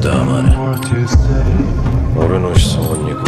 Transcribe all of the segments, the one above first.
黙れ。俺の質問に答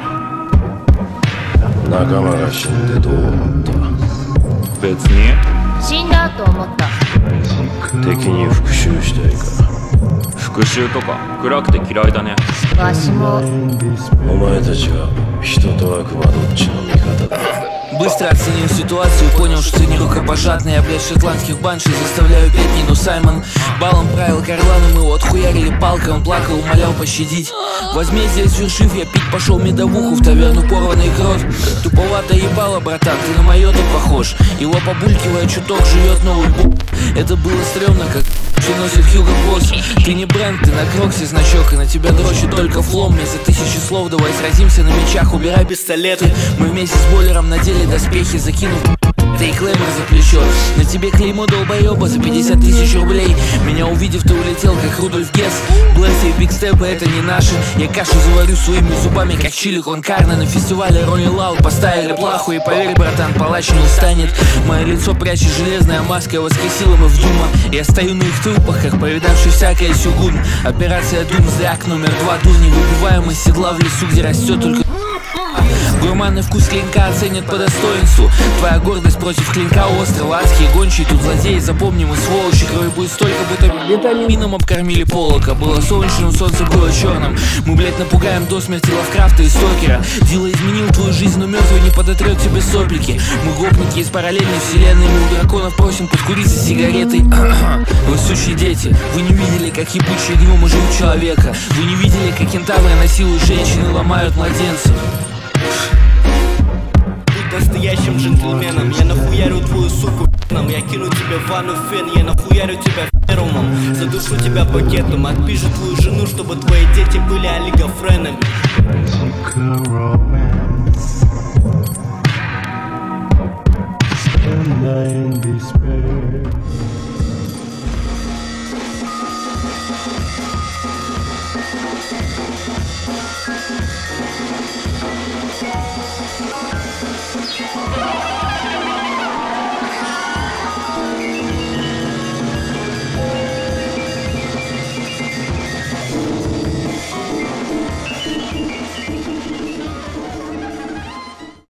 えろ。仲間が死んでどう思った？ 別に。 死んだと思った。 敵に復讐したいか？ 復讐とか暗くて嫌いだね。 わしも。 お前たちは人と悪魔どっちの味方だ？ Быстро оценил ситуацию, понял, что не рукопожатный. Я, блядь, шотландских баншей заставляю петь Нину Саймон. Балом правил Карланом, его отхуярили палкой. Он плакал, умолял пощадить. Возмездие свершив, я пить пошел медовуху в таверну порванный крот. Туповато ебало, братан, ты на майота похож. Его побулькивая чуток живет новый Это было стрёмно, как приносит Хьюго Босс. Ты не бренд, ты на кроксе значок. И на тебя дрочит только флом. Вместо тысячи слов давай сразимся на мечах. Убирай пистолеты. Мы вместе с бойлером надели доспехи, закинув и клеймер за плечо. На тебе клеймо долбоеба за 50 тысяч рублей. Меня увидев, ты улетел, как Рудольф Гесс. Блэсы и бигстепы это не наши. Я кашу заварю своими зубами, как чили кон карне. На фестивале Рони Лаут поставили плаху. И поверь, братан, палач не устанет. Мое лицо прячет железная маска. Воскресила мы в Дума. Я стою на их трупах, как повидавший всякое сюгун. Операция Думзляк номер 2. Дурни выбиваем из седла в лесу, где растет только гурманный вкус клинка оценят по достоинству. Твоя гордость против клинка острова. Адские гончие, тут злодеи. Запомни, мы сволочи. Крови будет столько, будто витамином обкормили полока. Было солнечным, солнце было черным. Мы, блять, напугаем до смерти Лавкрафта и Стокера. Дила изменил твою жизнь, но мертвый не подотрет тебе соплики. Мы гопники из параллельной вселенной. Мы у драконов просим подкуриться сигаретой. Вы сущие дети. Вы не видели, как ебучие гномы живут человека. Вы не видели, как кентавры насилуют женщин и ломают младенцев. Настоящим джентльменом. Я нахуярю твою суку нам. Я кину тебе в ванну фен. Я нахуярю тебя ферумом. Задушу тебя пакетом. Отпишу твою жену, чтобы твои дети были олигофренами. In despair.